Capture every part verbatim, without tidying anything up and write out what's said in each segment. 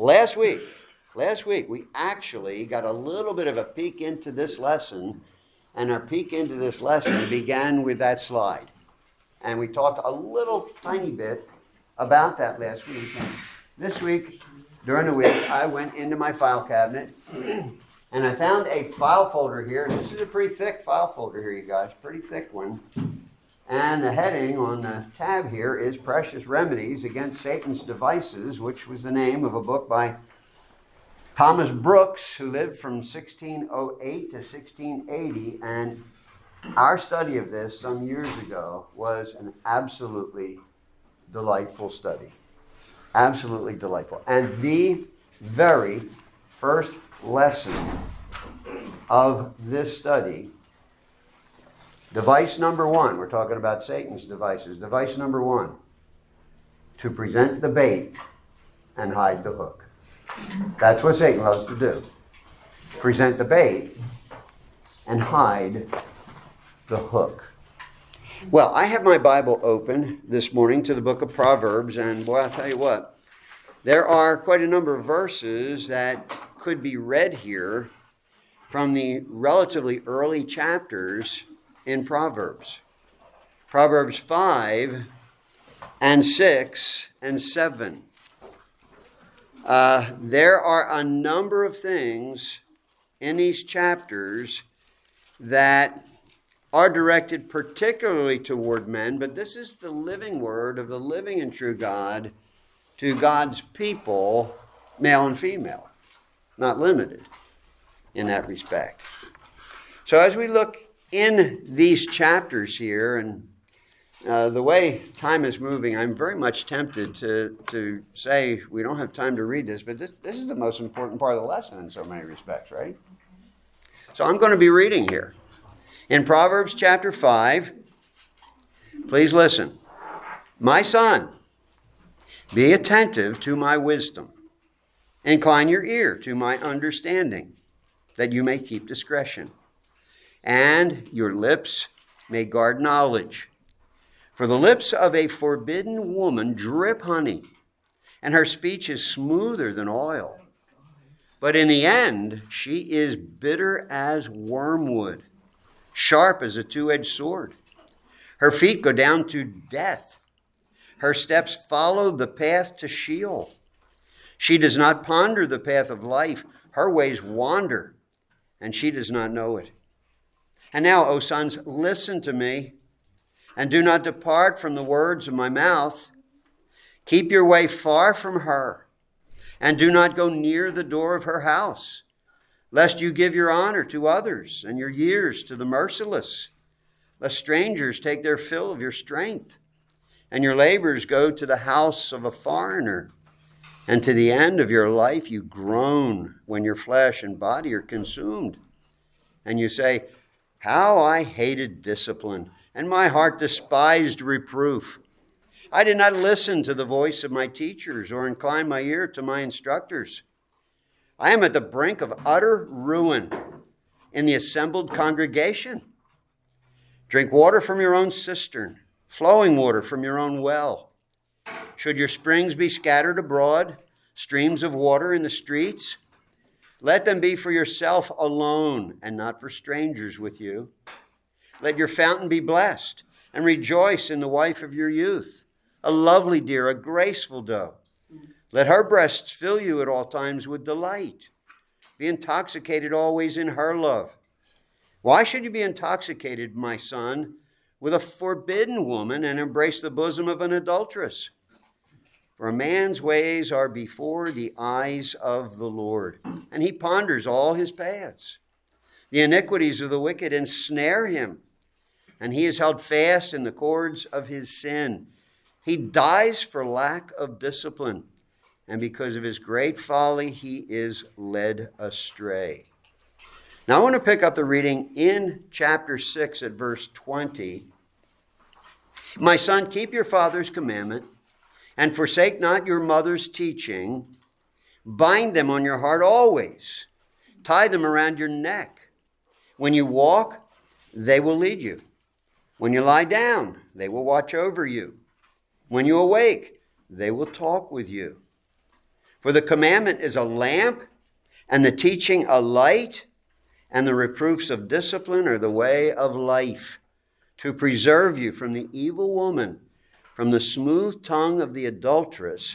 Last week, last week, we actually got a little bit of a peek into this lesson, and our peek into this lesson began with that slide. And we talked a little tiny bit about that last week. And this week, during the week, I went into my file cabinet, and I found a file folder here. This is a pretty thick file folder here, you guys, pretty thick one. And the heading on the tab here is Precious Remedies Against Satan's Devices, which was the name of a book by Thomas Brooks, who lived from sixteen oh eight to sixteen eighty. And our study of this some years ago was an absolutely delightful study. Absolutely delightful. And the very first lesson of this study, device number one, we're talking about Satan's devices. Device number one, to present the bait and hide the hook. That's what Satan loves to do. Present the bait and hide the hook. Well, I have my Bible open this morning to the book of Proverbs, and boy, I'll tell you what, there are quite a number of verses that could be read here from the relatively early chapters in Proverbs. Proverbs five and six and seven. Uh, there are a number of things in these chapters that are directed particularly toward men, but this is the living word of the living and true God to God's people, male and female, not limited in that respect. So as we look in these chapters here, and uh, the way time is moving, I'm very much tempted to, to say we don't have time to read this, but this, this is the most important part of the lesson in so many respects, right? So I'm going to be reading here. In Proverbs chapter five, please listen. My son, be attentive to my wisdom. Incline your ear to my understanding, that you may keep discretion, and your lips may guard knowledge. For the lips of a forbidden woman drip honey, and her speech is smoother than oil. But in the end, she is bitter as wormwood, sharp as a two-edged sword. Her feet go down to death. Her steps follow the path to Sheol. She does not ponder the path of life. Her ways wander, and she does not know it. And now, O sons, listen to me, and do not depart from the words of my mouth. Keep your way far from her, and do not go near the door of her house, lest you give your honor to others and your years to the merciless, lest strangers take their fill of your strength, and your labors go to the house of a foreigner. And to the end of your life you groan when your flesh and body are consumed. And you say, how I hated discipline, and my heart despised reproof. I did not listen to the voice of my teachers or incline my ear to my instructors. I am at the brink of utter ruin in the assembled congregation. Drink water from your own cistern, flowing water from your own well. Should your springs be scattered abroad, streams of water in the streets? Let them be for yourself alone and not for strangers with you. Let your fountain be blessed, and rejoice in the wife of your youth, a lovely deer, a graceful doe. Let her breasts fill you at all times with delight. Be intoxicated always in her love. Why should you be intoxicated, my son, with a forbidden woman and embrace the bosom of an adulteress? For a man's ways are before the eyes of the Lord, and he ponders all his paths. The iniquities of the wicked ensnare him, and he is held fast in the cords of his sin. He dies for lack of discipline, and because of his great folly, he is led astray. Now I want to pick up the reading in chapter six at verse twenty. My son, keep your father's commandment, and forsake not your mother's teaching. Bind them on your heart always. Tie them around your neck. When you walk, they will lead you. When you lie down, they will watch over you. When you awake, they will talk with you. For the commandment is a lamp, and the teaching a light, and the reproofs of discipline are the way of life, to preserve you from the evil woman, from the smooth tongue of the adulteress.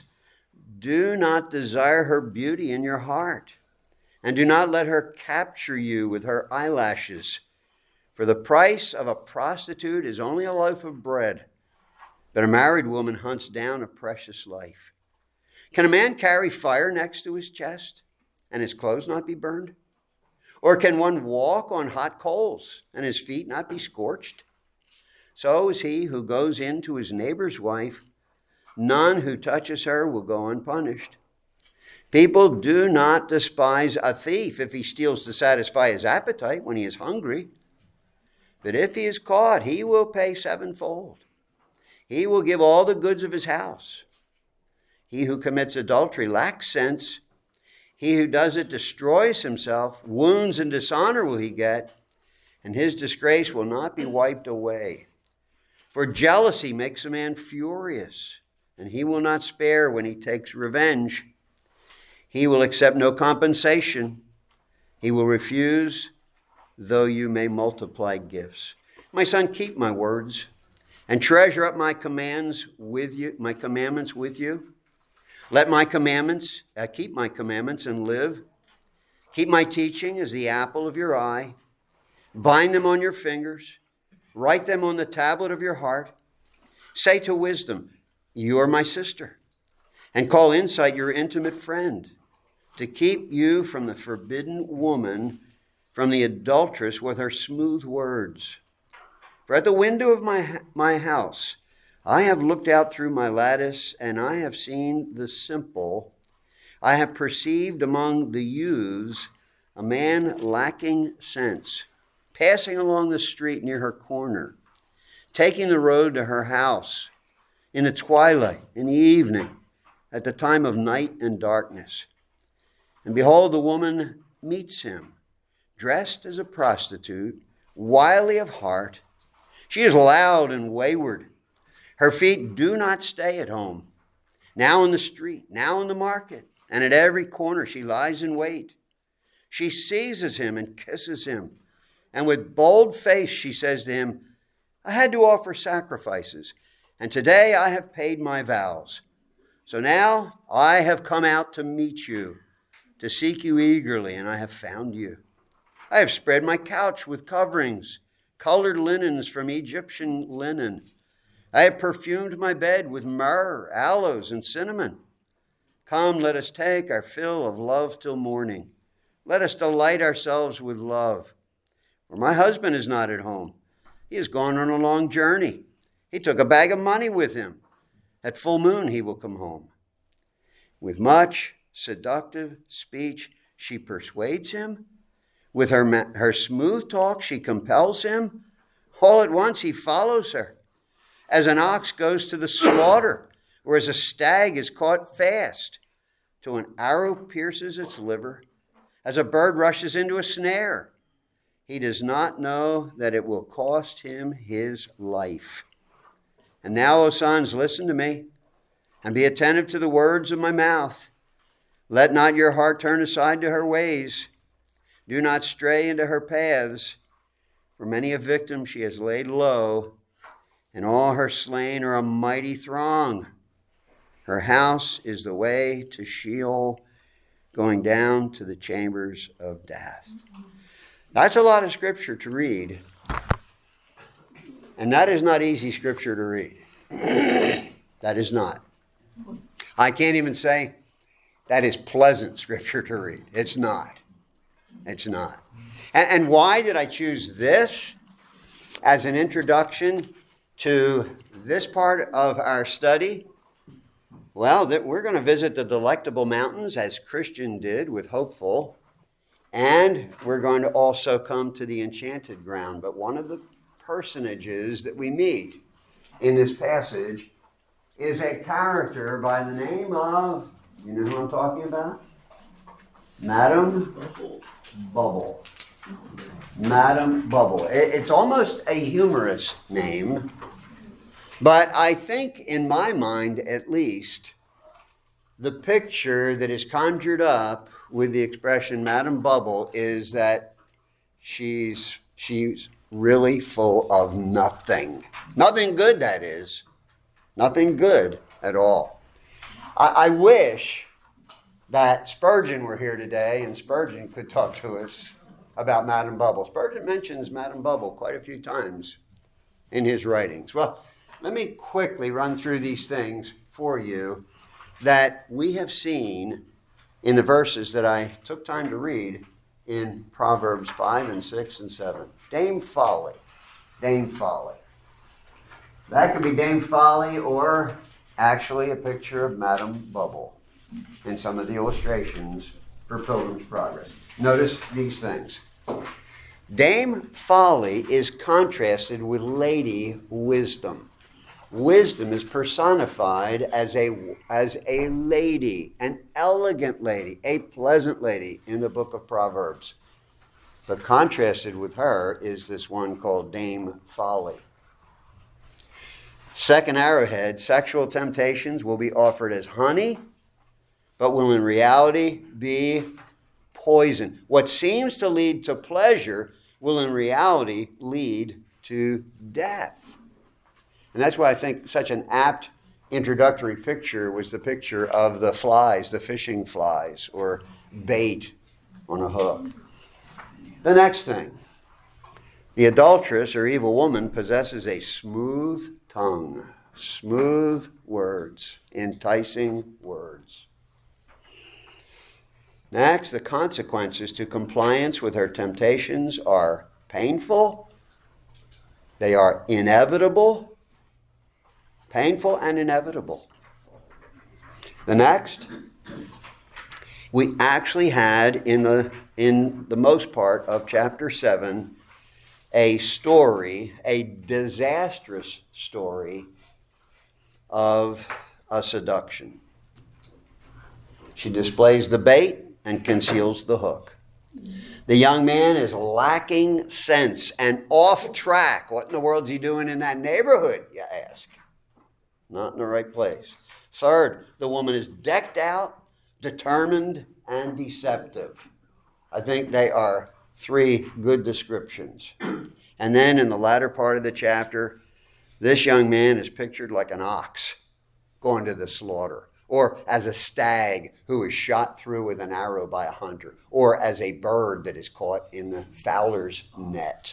Do not desire her beauty in your heart, and do not let her capture you with her eyelashes. For the price of a prostitute is only a loaf of bread, but a married woman hunts down a precious life. Can a man carry fire next to his chest and his clothes not be burned? Or can one walk on hot coals and his feet not be scorched? So is he who goes in to his neighbor's wife. None who touches her will go unpunished. People do not despise a thief if he steals to satisfy his appetite when he is hungry. But if he is caught, he will pay sevenfold. He will give all the goods of his house. He who commits adultery lacks sense. He who does it destroys himself. Wounds and dishonor will he get, and his disgrace will not be wiped away. For jealousy makes a man furious, and he will not spare when he takes revenge. He will accept no compensation. He will refuse, though you may multiply gifts. My son, keep my words and treasure up my commands with you, my commandments with you. Let my commandments, uh, keep my commandments and live. Keep my teaching as the apple of your eye. Bind them on your fingers. Write them on the tablet of your heart. Say to wisdom, you are my sister. And call insight your intimate friend, to keep you from the forbidden woman, from the adulteress with her smooth words. For at the window of my, my house, I have looked out through my lattice, and I have seen the simple. I have perceived among the youths a man lacking sense, passing along the street near her corner, taking the road to her house in the twilight, in the evening, at the time of night and darkness. And behold, the woman meets him, dressed as a prostitute, wily of heart. She is loud and wayward. Her feet do not stay at home. Now in the street, now in the market, and at every corner she lies in wait. She seizes him and kisses him. And with bold face she says to him, I had to offer sacrifices, and today I have paid my vows. So now I have come out to meet you, to seek you eagerly, and I have found you. I have spread my couch with coverings, colored linens from Egyptian linen. I have perfumed my bed with myrrh, aloes, and cinnamon. Come, let us take our fill of love till morning. Let us delight ourselves with love. For my husband is not at home. He has gone on a long journey. He took a bag of money with him. At full moon he will come home. With much seductive speech she persuades him. With her, her smooth talk she compels him. All at once he follows her. As an ox goes to the slaughter, or as a stag is caught fast, till an arrow pierces its liver, as a bird rushes into a snare. He does not know that it will cost him his life. And now, O sons, listen to me, and be attentive to the words of my mouth. Let not your heart turn aside to her ways. Do not stray into her paths, for many a victim she has laid low, and all her slain are a mighty throng. Her house is the way to Sheol, going down to the chambers of death. That's a lot of scripture to read. And that is not easy scripture to read. That is not. I can't even say that is pleasant scripture to read. It's not. It's not. And, and why did I choose this as an introduction to this part of our study? Well, that we're going to visit the Delectable Mountains as Christian did with Hopeful, and we're going to also come to the Enchanted Ground. But one of the personages that we meet in this passage is a character by the name of, you know who I'm talking about? Madam Bubble. Madam Bubble. It's almost a humorous name, but I think in my mind at least, the picture that is conjured up with the expression Madam Bubble is that she's she's really full of nothing. Nothing good, that is. Nothing good at all. I, I wish that Spurgeon were here today and Spurgeon could talk to us about Madam Bubble. Spurgeon mentions Madam Bubble quite a few times in his writings. Well, let me quickly run through these things for you that we have seen in the verses that I took time to read in Proverbs five and six and seven. Dame Folly. Dame Folly. That could be Dame Folly or actually a picture of Madam Bubble in some of the illustrations for Pilgrim's Progress. Notice these things. Dame Folly is contrasted with Lady Wisdom. Wisdom is personified as a, as a lady, an elegant lady, a pleasant lady in the book of Proverbs. But contrasted with her is this one called Dame Folly. Second arrowhead, sexual temptations will be offered as honey, but will in reality be poison. What seems to lead to pleasure will in reality lead to death. And that's why I think such an apt introductory picture was the picture of the flies, the fishing flies, or bait on a hook. The next thing, the adulteress or evil woman possesses a smooth tongue, smooth words, enticing words. Next, the consequences to compliance with her temptations are painful, they are inevitable, painful and inevitable. The next, we actually had in the in the most part of chapter seven a story, a disastrous story of a seduction. She displays the bait and conceals the hook. The young man is lacking sense and off track. What in the world is he doing in that neighborhood, you ask? Not in the right place. Third, the woman is decked out, determined, and deceptive. I think they are three good descriptions. And then in the latter part of the chapter, this young man is pictured like an ox going to the slaughter, or as a stag who is shot through with an arrow by a hunter, or as a bird that is caught in the fowler's net.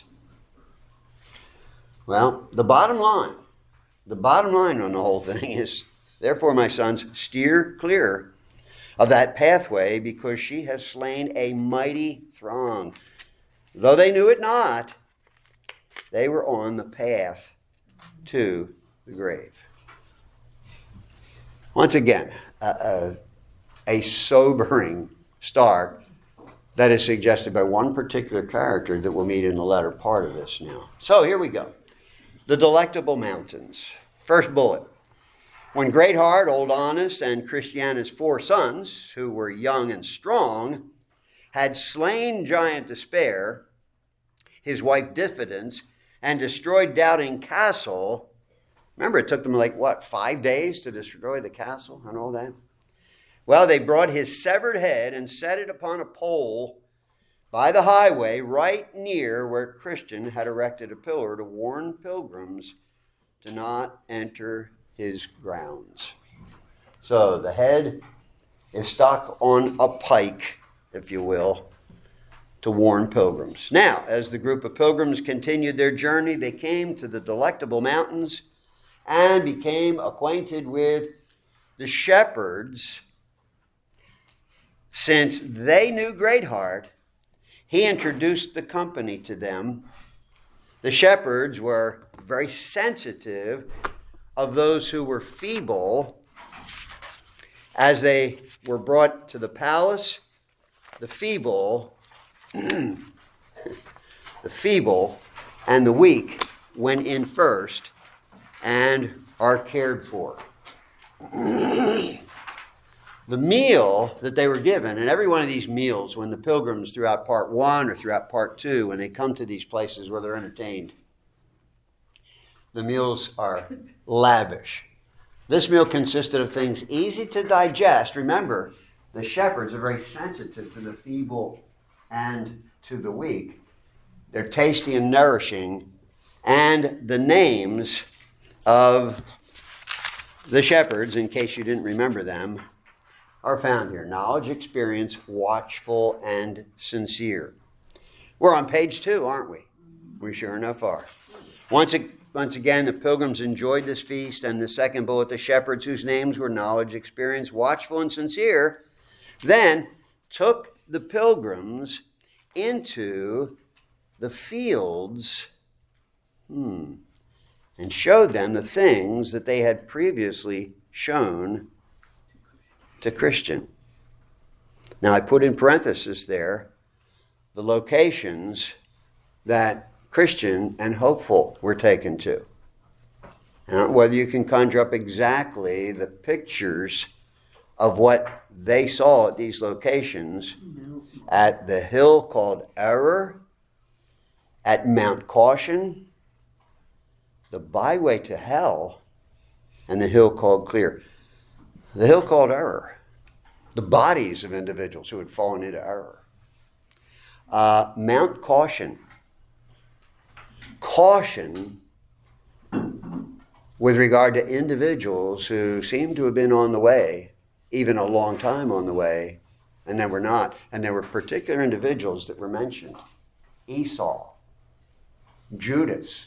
Well, the bottom line, the bottom line on the whole thing is, therefore, my sons, steer clear of that pathway, because she has slain a mighty throng. Though they knew it not, they were on the path to the grave. Once again, a, a, a sobering start that is suggested by one particular character that we'll meet in the latter part of this now. So here we go. The Delectable Mountains. First bullet. When Greatheart, Old Honest, and Christiana's four sons, who were young and strong, had slain Giant Despair, his wife Diffidence, and destroyed Doubting Castle. Remember, it took them like, what, five days to destroy the castle and all that? Well, they brought his severed head and set it upon a pole by the highway right near where Christian had erected a pillar to warn pilgrims to not enter his grounds. So the head is stuck on a pike, if you will, to warn pilgrims. Now, as the group of pilgrims continued their journey, they came to the Delectable Mountains and became acquainted with the shepherds. Since they knew Greatheart, he introduced the company to them. The shepherds were very sensitive of those who were feeble. As they were brought to the palace, the feeble, the feeble and the weak went in first and are cared for. The meal that they were given, and every one of these meals, when the pilgrims throughout part one or throughout part two, when they come to these places where they're entertained, the meals are lavish. This meal consisted of things easy to digest. Remember, the shepherds are very sensitive to the feeble and to the weak. They're tasty and nourishing. And the names of the shepherds, in case you didn't remember them, are found here. Knowledge, experience, watchful, and sincere. We're on page two, aren't we? We sure enough are. Once, once again, the pilgrims enjoyed this feast, and the second bullet, the shepherds whose names were knowledge, experience, watchful, and sincere, then took the pilgrims into the fields hmm, and showed them the things that they had previously shown to Christian. Now, I put in parenthesis there the locations that Christian and Hopeful were taken to. And whether you can conjure up exactly the pictures of what they saw at these locations, at the hill called Error, at Mount Caution, the byway to hell, and the hill called Clear. The hill called Error, the bodies of individuals who had fallen into error. Uh, Mount Caution. Caution with regard to individuals who seemed to have been on the way, even a long time on the way, and then were not. And there were particular individuals that were mentioned. Esau, Judas,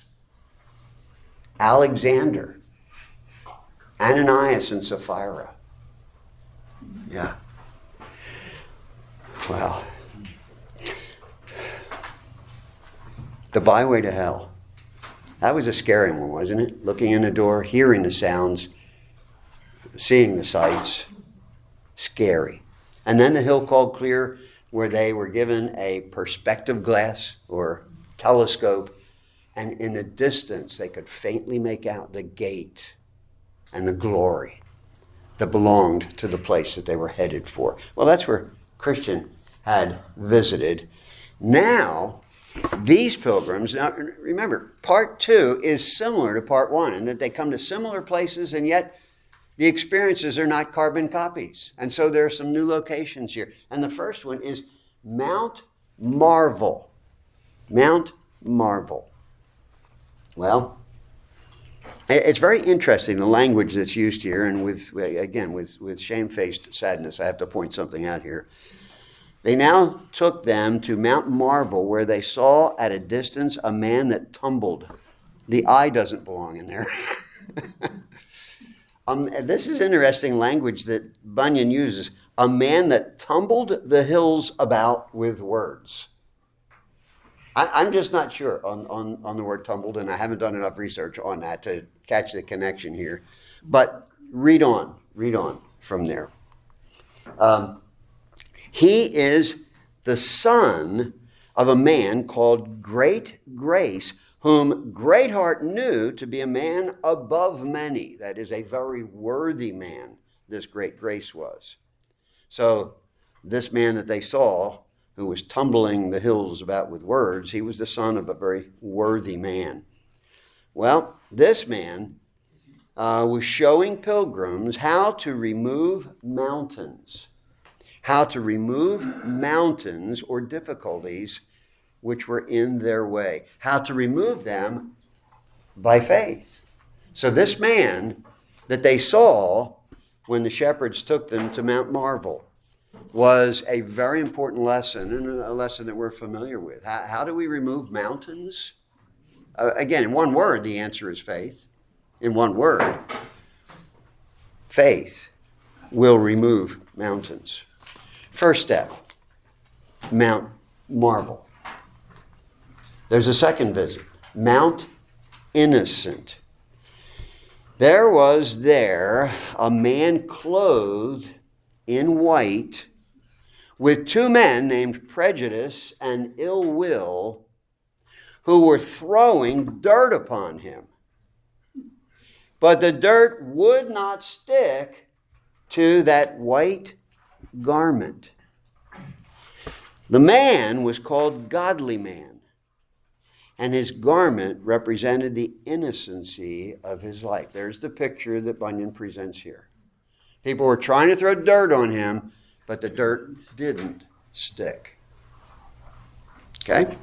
Alexander, Ananias and Sapphira. Yeah. Well, the byway to hell. That was a scary one, wasn't it? Looking in the door, hearing the sounds, seeing the sights. Scary. And then the hill called Clear, where they were given a perspective glass or telescope, and in the distance they could faintly make out the gate and the glory that belonged to the place that they were headed for. Well, that's where Christian had visited. Now, these pilgrims, now remember, part two is similar to part one in that they come to similar places, and yet the experiences are not carbon copies. And so there are some new locations here. And the first one is Mount Marvel. Mount Marvel. Well, it's very interesting, the language that's used here, and with, again, with, with shamefaced sadness, I have to point something out here. They now took them to Mount Marvel, where they saw at a distance a man that tumbled. The I doesn't belong in there. um, this is interesting language that Bunyan uses. A man that tumbled the hills about with words. I, I'm just not sure on, on, on the word tumbled, and I haven't done enough research on that to catch the connection here. But read on, read on from there. Um, He is the son of a man called Great Grace, whom Greatheart knew to be a man above many. That is, a very worthy man, this Great Grace was. So this man that they saw, who was tumbling the hills about with words, he was the son of a very worthy man. Well, this man uh, was showing pilgrims how to remove mountains. How to remove mountains or difficulties which were in their way. How to remove them by faith. So this man that they saw when the shepherds took them to Mount Marvel was a very important lesson, and a lesson that we're familiar with. How, how do we remove mountains? Uh, again, in one word, the answer is faith. In one word, faith will remove mountains. First step, Mount Marvel. There's a second visit, Mount Innocent. There was there a man clothed in white with two men named Prejudice and Ill Will, who were throwing dirt upon him. But the dirt would not stick to that white garment. The man was called Godly Man. and his garment represented the innocency of his life. There's the picture that Bunyan presents here. People were trying to throw dirt on him, but the dirt didn't stick. Okay?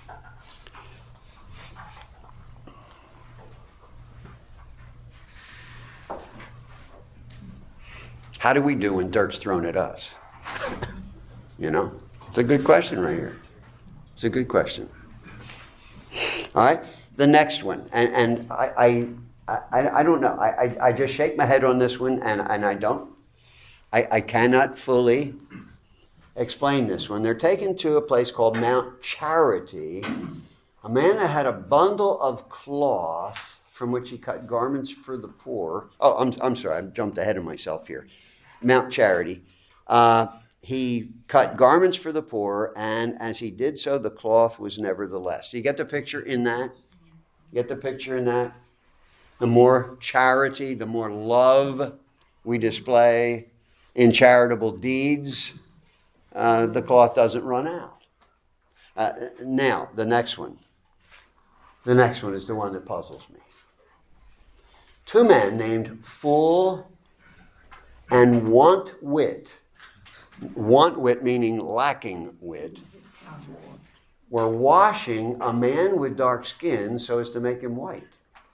How do we do when dirt's thrown at us? You know? It's a good question right here. It's a good question. All right? The next one. And, and I, I, I, I don't know. I, I, I just shake my head on this one, and, and I don't. I, I cannot fully explain this one. They're taken to a place called Mount Charity. A man that had a bundle of cloth from which he cut garments for the poor. Oh, I'm, I'm sorry. I jumped ahead of myself here. Mount Charity. Uh, he cut garments for the poor, and as he did so, the cloth was nevertheless. Do you get the picture in that? You get the picture in that? The more charity, the more love we display in charitable deeds, uh, the cloth doesn't run out. Uh, now, the next one. The next one is the one that puzzles me. Two men named Fool and Want Wit, want wit meaning lacking wit, were washing a man with dark skin so as to make him white.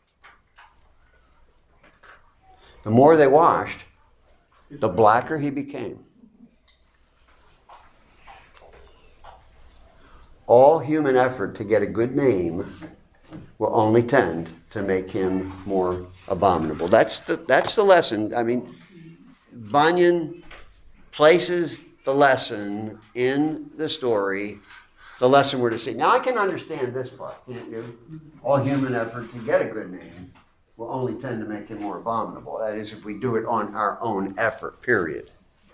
The more they washed, the blacker he became. All human effort to get a good name will only tend to make him more abominable. That's the, that's the lesson. I mean, Bunyan places the lesson in the story, the lesson we're to see. Now, I can understand this part, can't you? All human effort to get a good name will only tend to make him more abominable. That is, if we do it on our own effort, period.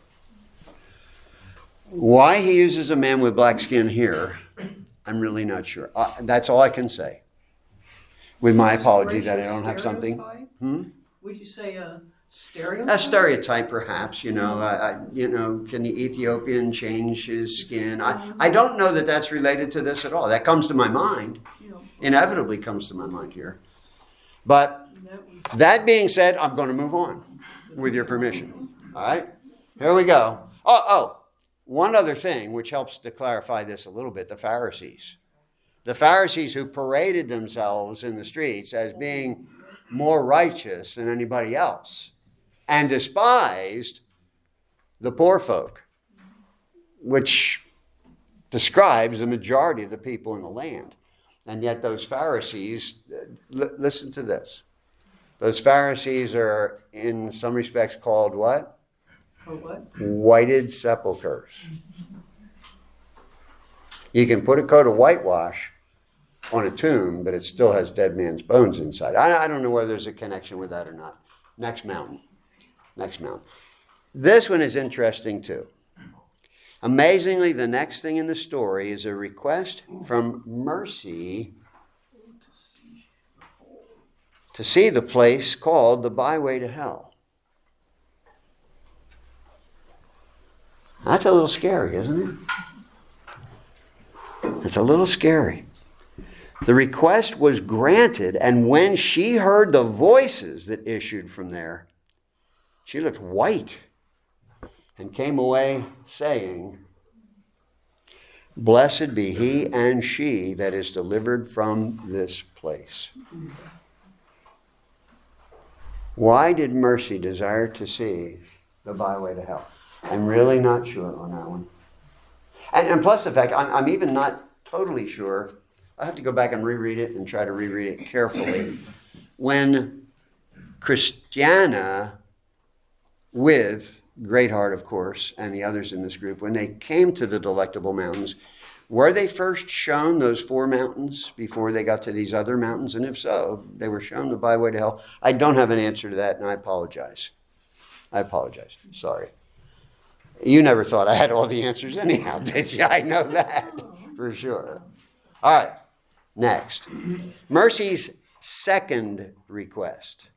Why he uses a man with black skin here, I'm really not sure. Uh, that's all I can say. With my apology that I don't have something. Hmm? Would you say a stereotype? A stereotype, perhaps. You know, I, I, you know, can the Ethiopian change his skin? I, I don't know that that's related to this at all. That comes to my mind. Inevitably comes to my mind here. But that being said, I'm going to move on with your permission. All right? Here we go. Oh, oh, one other thing which helps to clarify this a little bit, the Pharisees. The Pharisees who paraded themselves in the streets as being more righteous than anybody else and despised the poor folk, which describes the majority of the people in the land. And yet those Pharisees, l- listen to this. Those Pharisees are in some respects called what? Or what? Whited sepulchres. You can put a coat of whitewash on a tomb, but it still has dead man's bones inside. I, I don't know whether there's a connection with that or not. Next mountain. Next mountain. This one is interesting too. Amazingly, the next thing in the story is a request from Mercy to see the place called the byway to hell. That's a little scary, isn't it? It's a little scary. The request was granted, and when she heard the voices that issued from there, she looked white and came away saying, "Blessed be he and she that is delivered from this place." Why did Mercy desire to see the byway to hell? I'm really not sure on that one. And, and plus the fact, I'm, I'm even not totally sure. I have to go back and reread it and try to reread it carefully. When Christiana, with Greatheart, of course, and the others in this group, when they came to the Delectable Mountains, were they first shown those four mountains before they got to these other mountains? And if so, they were shown the byway to hell. I don't have an answer to that, and I apologize. I apologize. Sorry. You never thought I had all the answers anyhow, did you? I know that for sure. All right. Next. Mercy's second request.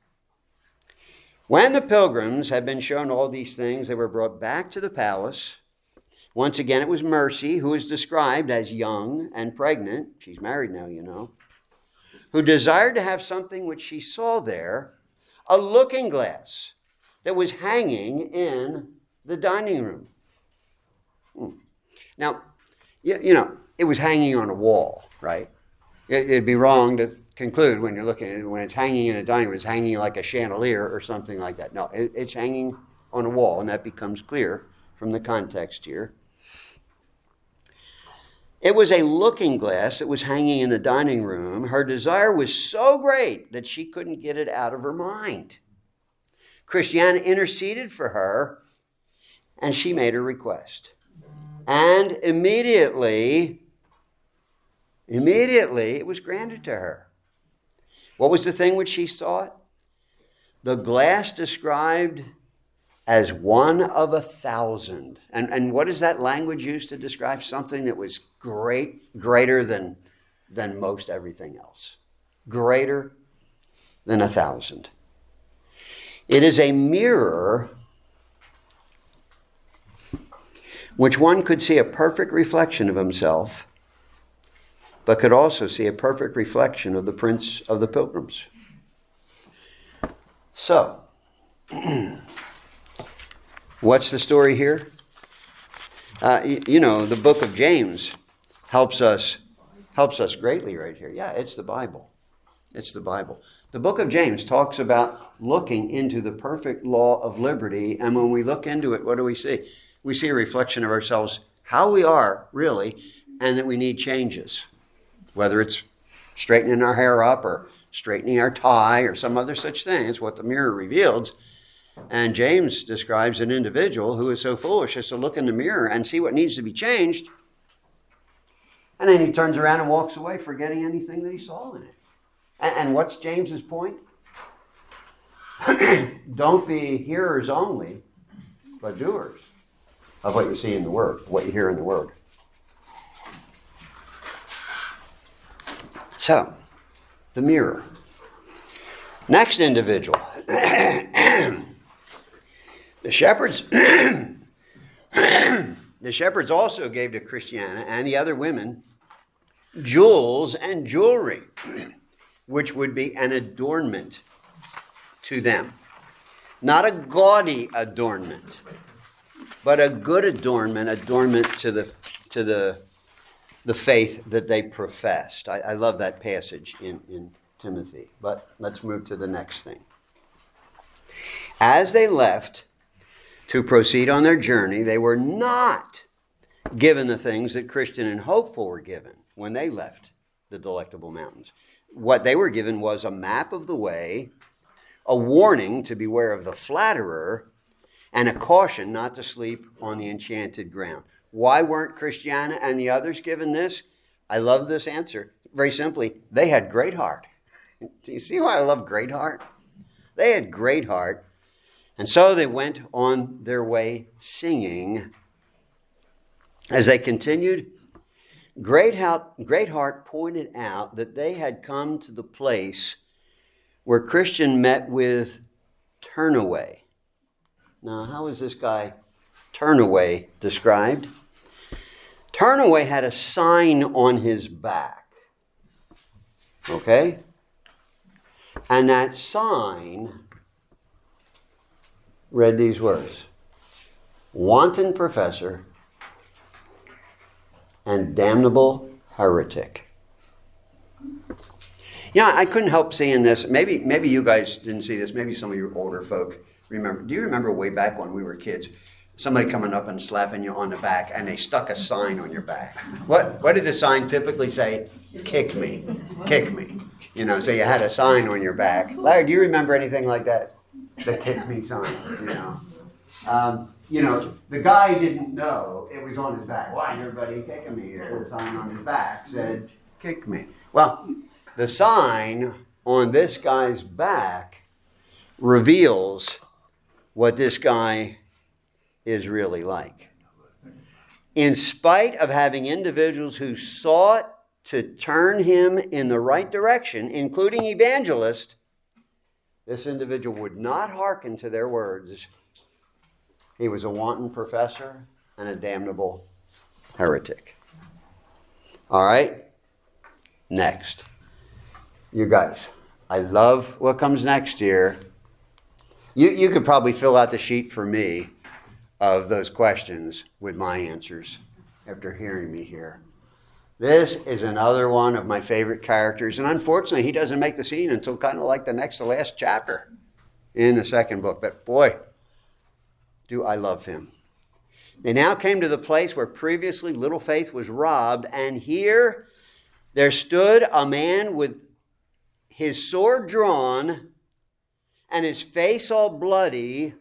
When the pilgrims had been shown all these things, they were brought back to the palace, Once again, it was Mercy, who is described as young and pregnant. She's married now, you know. Who desired to have something which she saw there, a looking glass that was hanging in the dining room. Hmm. Now, you, you know, it was hanging on a wall, right? It, it'd be wrong to conclude when you're looking at it, when it's hanging in a dining room, it's hanging like a chandelier or something like that. No, it, it's hanging on a wall, and that becomes clear from the context here. It was a looking glass that was hanging in the dining room. Her desire was so great that she couldn't get it out of her mind. Christiana interceded for her, and she made her request. And immediately, immediately, it was granted to her. What was the thing which she sought? The glass described as one of a thousand. And, and what is that language used to describe? Something that was great, greater than, than most everything else. Greater than a thousand. It is a mirror which one could see a perfect reflection of himself, but could also see a perfect reflection of the Prince of the Pilgrims. So, what's the story here? Uh, you, you know, the book of James helps us helps us greatly right here. Yeah, it's the Bible. It's the Bible. The book of James talks about looking into the perfect law of liberty, and when we look into it, what do we see? We see a reflection of ourselves, how we are really, and that we need changes. Whether it's straightening our hair up or straightening our tie or some other such thing. It's what the mirror reveals. And James describes an individual who is so foolish as to look in the mirror and see what needs to be changed. And then he turns around and walks away, forgetting anything that he saw in it. And, and what's James's point? Don't be hearers only, but doers of what you see in the Word, what you hear in the Word. So, the mirror. Next individual. The shepherds the shepherds also gave to Christiana and the other women jewels and jewelry, which would be an adornment to them. Not a gaudy adornment, but a good adornment, adornment to the to the the faith that they professed. I, I love that passage in, in Timothy. But let's move to the next thing. As they left to proceed on their journey, they were not given the things that Christian and Hopeful were given when they left the Delectable Mountains. What they were given was a map of the way, a warning to beware of the flatterer, and a caution not to sleep on the enchanted ground. Why weren't Christiana and the others given this? I love this answer. Very simply, they had great heart. Do you see why I love great heart? They had great heart. And so they went on their way singing. As they continued, Great Heart pointed out that they had come to the place where Christian met with Turnaway. Now, how is this guy Turnaway described? Turnaway had a sign on his back. Okay? And that sign read these words: wanton professor and damnable heretic. You know, I couldn't help seeing this. Maybe, maybe you guys didn't see this. Maybe some of you older folk remember. Do you remember way back when we were kids, somebody coming up and slapping you on the back, and they stuck a sign on your back? What what did the sign typically say? Kick me. Kick me. You know, so you had a sign on your back. Larry, do you remember anything like that? The kick me sign, you know. Um, you know, the guy didn't know it was on his back. Why is everybody kicking me here? The sign on his back said, kick me. Well, the sign on this guy's back reveals what this guy is really like. In spite of having individuals who sought to turn him in the right direction, including evangelists, this individual would not hearken to their words. He was a wanton professor and a damnable heretic. All right? Next. You guys, I love what comes next here. You, you could probably fill out the sheet for me of those questions with my answers after hearing me here. This is another one of my favorite characters, and unfortunately, he doesn't make the scene until kind of like the next to last chapter in the second book. But boy, do I love him. They now came to the place where previously little faith was robbed, and here there stood a man with his sword drawn and his face all bloody.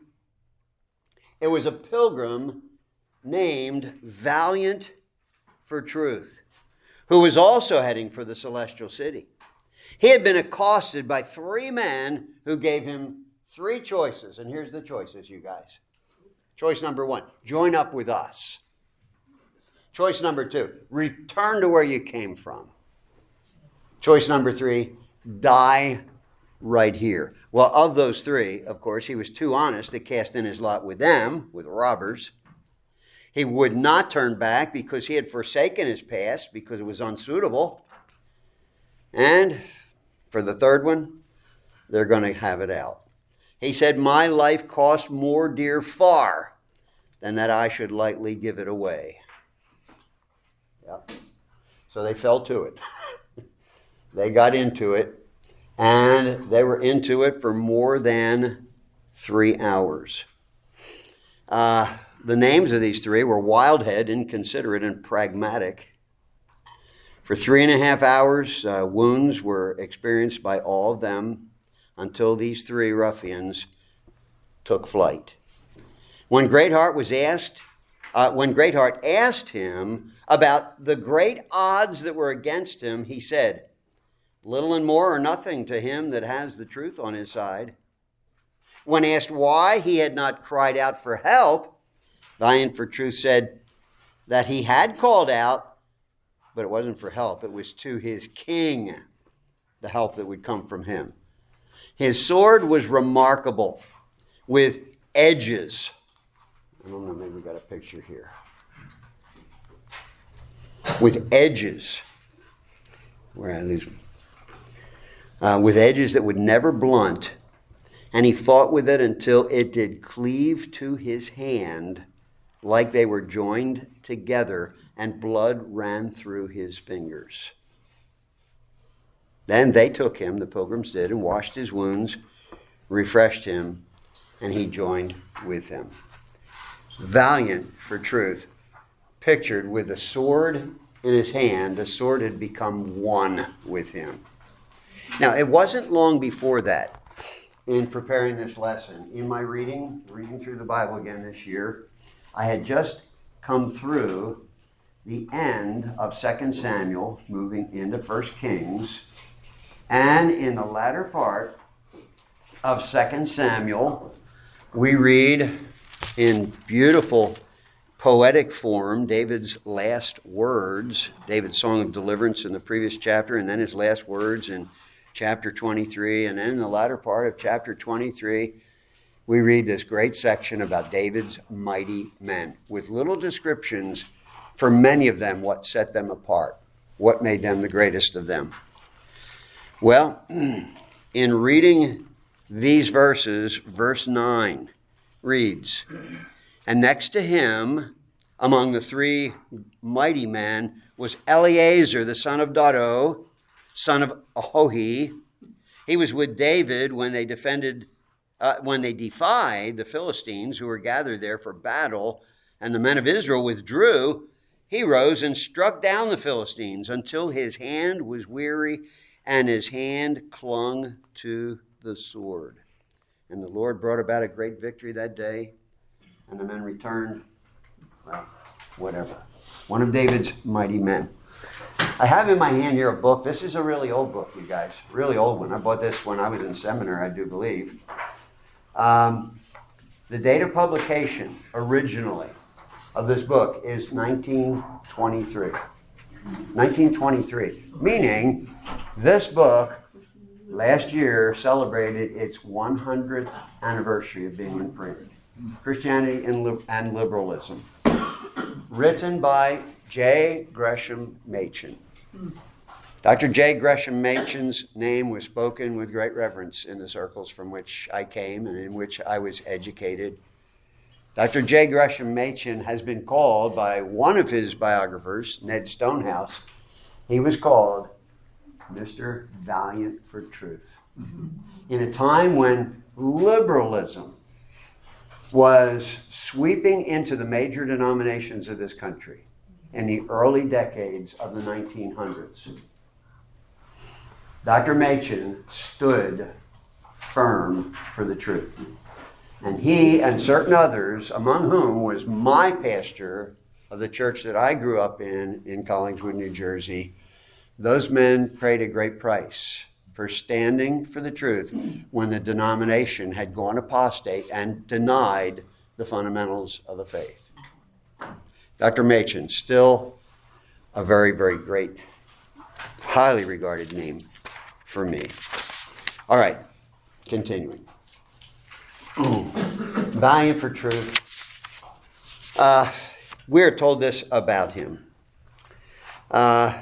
It was a pilgrim named Valiant for Truth, who was also heading for the celestial city. He had been accosted by three men who gave him three choices. And here's the choices, you guys. Choice number one, join up with us. Choice number two, return to where you came from. Choice number three, die right here. Well, of those three, of course, he was too honest to cast in his lot with them, with robbers. He would not turn back because he had forsaken his past because it was unsuitable. And for the third one, they're going to have it out. He said, my life cost more dear far than that I should lightly give it away. Yep. So they fell to it. They got into it, and they were into it for more than three hours. Uh, the names of these three were Wildhead, Inconsiderate, and Pragmatic. For three and a half hours, uh, wounds were experienced by all of them, until these three ruffians took flight. When Greatheart was asked, uh, when Greatheart asked him about the great odds that were against him, he said, little and more are nothing to him that has the truth on his side. When asked why he had not cried out for help, Valiant for Truth said that he had called out, but it wasn't for help. It was to his king, the help that would come from him. His sword was remarkable, with edges. I don't know, maybe we got a picture here. With edges. Where I lose uh, with edges that would never blunt. And he fought with it until it did cleave to his hand, like they were joined together, and blood ran through his fingers. Then they took him, the pilgrims did, and washed his wounds, refreshed him, and he joined with them. Valiant for Truth, pictured with a sword in his hand. The sword had become one with him. Now, it wasn't long before that, in preparing this lesson, in my reading, reading through the Bible again this year, I had just come through the end of Second Samuel, moving into First Kings. And in the latter part of Second Samuel, we read in beautiful poetic form David's last words, David's song of deliverance in the previous chapter, and then his last words in chapter twenty-three. And then in the latter part of chapter twenty-three, we read this great section about David's mighty men, with little descriptions for many of them, what set them apart, what made them the greatest of them. Well, in reading these verses, verse nine reads, and next to him, among the three mighty men, was Eleazar, the son of Dodo, son of Ahohi. He was with David when they defended, uh, when they defied the Philistines who were gathered there for battle, and the men of Israel withdrew. He rose and struck down the Philistines until his hand was weary and his hand clung to the sword. And the Lord brought about a great victory that day, and the men returned, well, whatever. One of David's mighty men. I have in my hand here a book. This is a really old book, you guys. Really old one. I bought this when I was in seminary, I do believe. Um, the date of publication, originally, of this book is nineteen twenty-three. nineteen twenty-three. Meaning, this book, last year, celebrated its one hundredth anniversary of being in print. Christianity and, li- and Liberalism. written by J. Gresham Machen. Doctor J. Gresham Machen's name was spoken with great reverence in the circles from which I came and in which I was educated. Doctor J. Gresham Machen has been called by one of his biographers, Ned Stonehouse, he was called Mister Valiant for Truth. Mm-hmm. In a time when liberalism was sweeping into the major denominations of this country in the early decades of the nineteen hundreds, Doctor Machen stood firm for the truth. And he and certain others, among whom was my pastor of the church that I grew up in, in Collingswood, New Jersey, those men paid a great price for standing for the truth when the denomination had gone apostate and denied the fundamentals of the faith. Doctor Machen, still a very, very great, highly regarded name for me. All right, continuing. Valiant for truth. Uh, we're told this about him. Uh,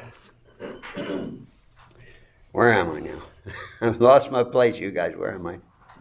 where am I now? I've lost my place, you guys. Where am I?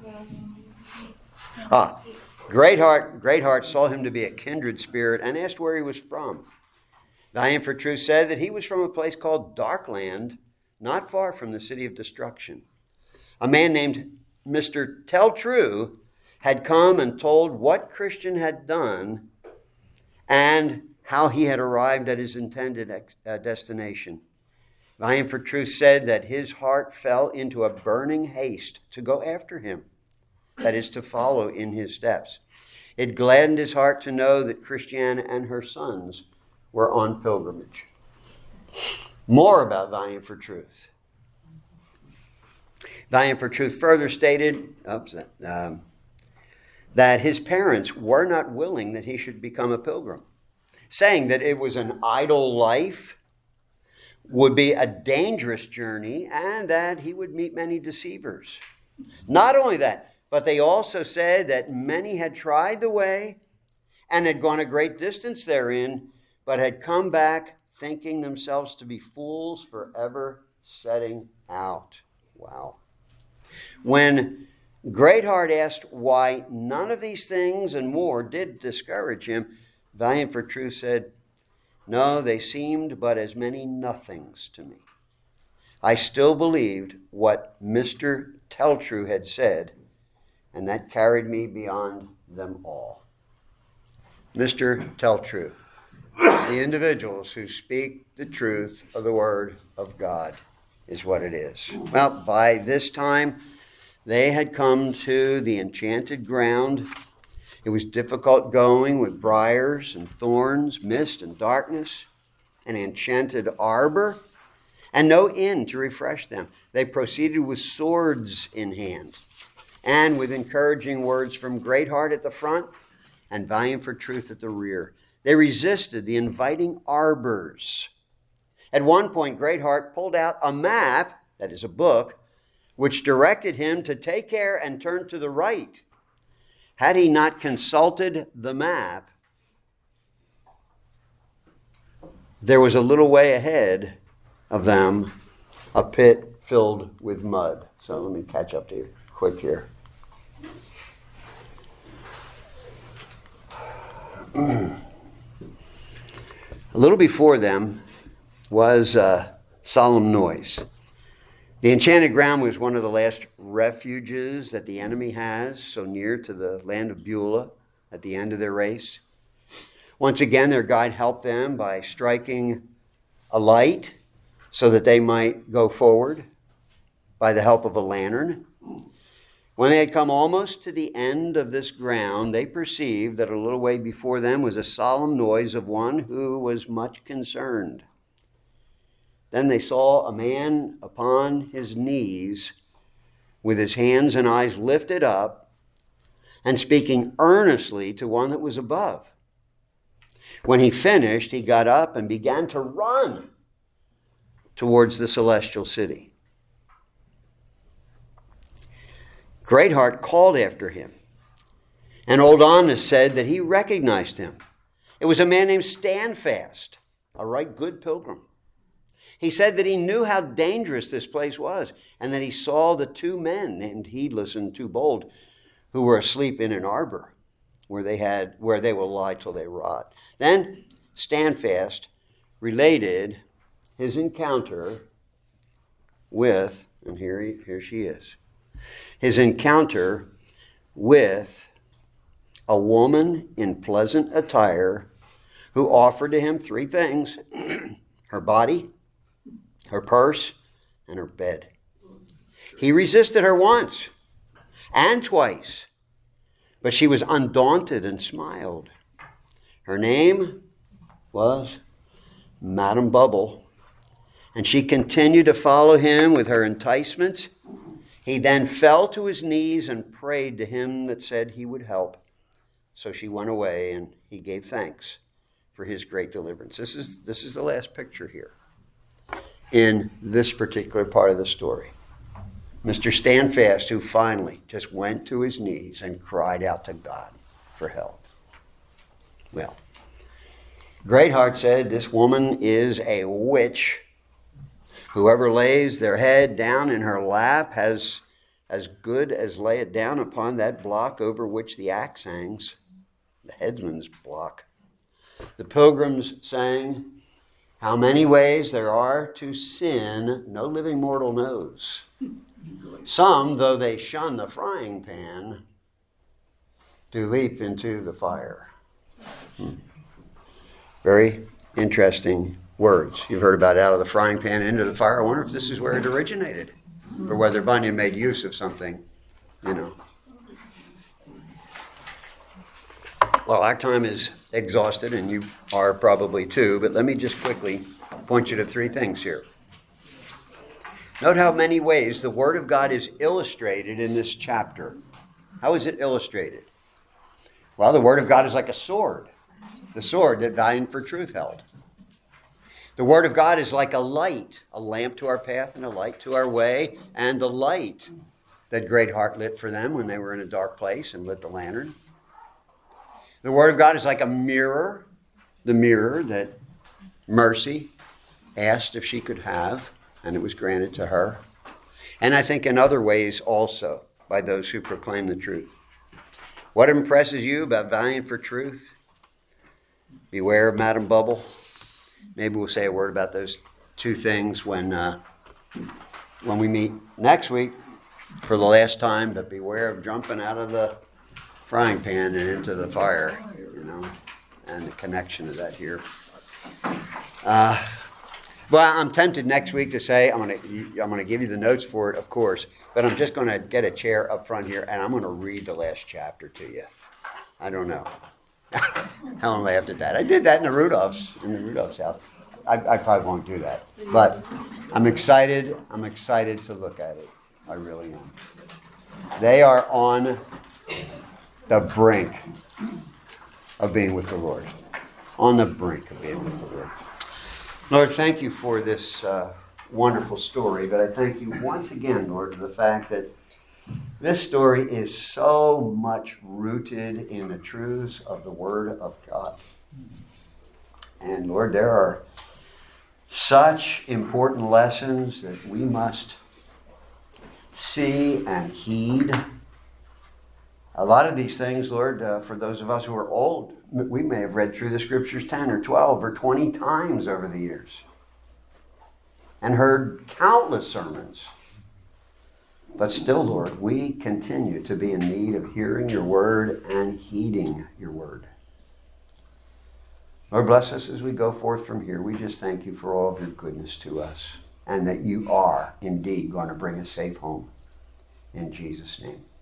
Ah, Greatheart, Greatheart saw him to be a kindred spirit and asked where he was from. Valiant for Truth said that he was from a place called Darkland, not far from the city of destruction. A man named Mister Tell-True had come and told what Christian had done and how he had arrived at his intended ex- uh, destination. Valiant for Truth said that his heart fell into a burning haste to go after him, that is, to follow in his steps. It gladdened his heart to know that Christiana and her sons were on pilgrimage. More about Valiant for Truth. Valiant for Truth further stated oops, um, that his parents were not willing that he should become a pilgrim, saying that it was an idle life, would be a dangerous journey, and that he would meet many deceivers. Not only that, but they also said that many had tried the way and had gone a great distance therein, but had come back thinking themselves to be fools forever setting out. Wow. When Greatheart asked why none of these things and more did discourage him, Valiant for Truth said, "No, they seemed but as many nothings to me. I still believed what Mister Tell-True had said, and that carried me beyond them all." Mister Tell-True, the individuals who speak the truth of the Word of God is what it is. Well, by this time, they had come to the enchanted ground. It was difficult going with briars and thorns, mist and darkness, an enchanted arbor, and no inn to refresh them. They proceeded with swords in hand, and with encouraging words from Greatheart at the front and Valiant for Truth at the rear. They resisted the inviting arbors. At one point, Greatheart pulled out a map, that is a book, which directed him to take care and turn to the right. Had he not consulted the map, there was a little way ahead of them a pit filled with mud. So let me catch up to you quick here. A little before them was a solemn noise. The enchanted ground was one of the last refuges that the enemy has, so near to the land of Beulah at the end of their race. Once again, their guide helped them by striking a light so that they might go forward by the help of a lantern. When they had come almost to the end of this ground, they perceived that a little way before them was a solemn noise of one who was much concerned. Then they saw a man upon his knees with his hands and eyes lifted up and speaking earnestly to one that was above. When he finished, he got up and began to run towards the celestial city. Greatheart called after him, and Old Honest said that he recognized him. It was a man named Standfast, a right good pilgrim. He said that he knew how dangerous this place was, and that he saw the two men named Heedless and Too Bold who were asleep in an arbor where they had where they will lie till they rot. Then Standfast related his encounter with, and here, he, here she is, his encounter with a woman in pleasant attire who offered to him three things: her body, her purse, and her bed. He resisted her once and twice, but she was undaunted and smiled. Her name was Madam Bubble, and she continued to follow him with her enticements. He then fell to his knees and prayed to him that said he would help. So she went away, and he gave thanks for his great deliverance. This is, this is the last picture here in this particular part of the story. Mister Standfast, who finally just went to his knees and cried out to God for help. Well, Greatheart said this woman is a witch. Whoever lays their head down in her lap has as good as lay it down upon that block over which the axe hangs, the headsman's block. The pilgrims sang, "How many ways there are to sin, no living mortal knows. Some, though they shun the frying pan, do leap into the fire." Hmm. Very interesting words. You've heard about out of the frying pan into the fire. I wonder if this is where it originated, or whether Bunyan made use of something, you know. Well, our time is exhausted, and you are probably too, but let me just quickly point you to three things here. Note how many ways the Word of God is illustrated in this chapter. How is it illustrated? Well, the Word of God is like a sword, the sword that Valiant for Truth held. The Word of God is like a light, a lamp to our path and a light to our way, and the light that Greatheart lit for them when they were in a dark place and lit the lantern. The Word of God is like a mirror, the mirror that Mercy asked if she could have, and it was granted to her. And I think in other ways also by those who proclaim the truth. What impresses you about Valiant for Truth? Beware of Madam Bubble. Maybe we'll say a word about those two things when uh, when we meet next week for the last time, but beware of jumping out of the frying pan and into the fire, you know, and the connection of that here. Uh, well, I'm tempted next week to say, I'm going to I'm going to give you the notes for it, of course, but I'm just going to get a chair up front here, and I'm going to read the last chapter to you. I don't know. How long I have to do that? I did that in the Rudolphs, in the Rudolph's house. I, I probably won't do that. But I'm excited. I'm excited to look at it. I really am. They are on the brink of being with the Lord. On the brink of being with the Lord. Lord, thank you for this uh, wonderful story. But I thank you once again, Lord, for the fact that this story is so much rooted in the truths of the Word of God. And Lord, there are such important lessons that we must see and heed. A lot of these things, Lord, uh, for those of us who are old, we may have read through the Scriptures ten or twelve or twenty times over the years and heard countless sermons. But still, Lord, we continue to be in need of hearing your word and heeding your word. Lord, bless us as we go forth from here. We just thank you for all of your goodness to us, and that you are indeed going to bring us safe home. In Jesus' name.